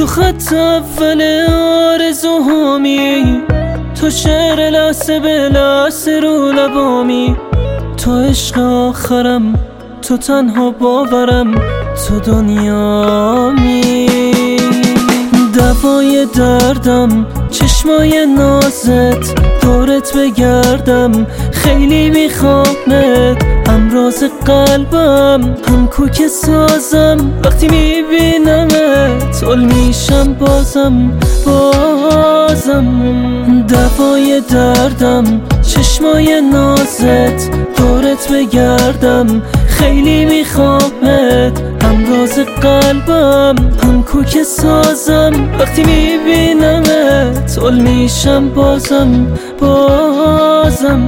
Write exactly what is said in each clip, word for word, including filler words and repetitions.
تو خط اول آرزوهامی، تو شعر لحظه به لحظه رو لبامی، تو عشق آخرم، تو تنها باورم، تو دنیامی. دوای دردم چشمای نازت، دورت بگردم خیلی میخوامت، امراض قلبم هم کوک سازم، وقتی میبینمت حل میشم بازم بازم. دوای دردم چشمای نازت، دورت بگردم خیلی میخوامت، امراض قلبم هم کوک سازم، وقتی میبینمت حل میشم بازم بازم.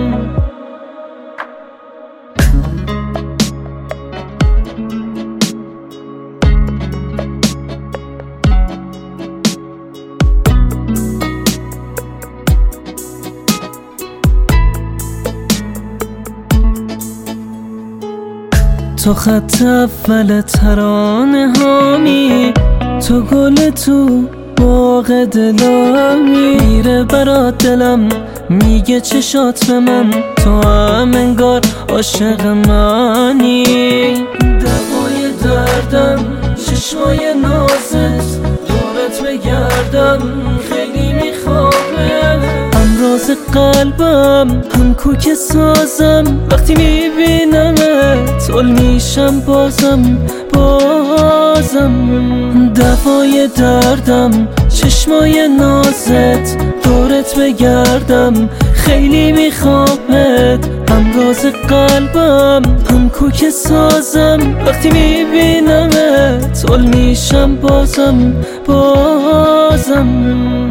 تو خط اول ترانه هامی، تو گل تو باغ دلامی، میره برات دلم میگه چشات به من، تو هم انگار عاشق منی. دوای دردم چشمای نازت، دورت بگردم خیلی میخوامه، امراض قلبم هم کوک سازم، وقتی میبینمت حل میشم بازم بازم. دوای دردم چشمای نازت، دورت بگردم خیلی میخوامت، امراض قلبم هم کوک سازم، وقتی میبینمت حل میشم بازم بازم.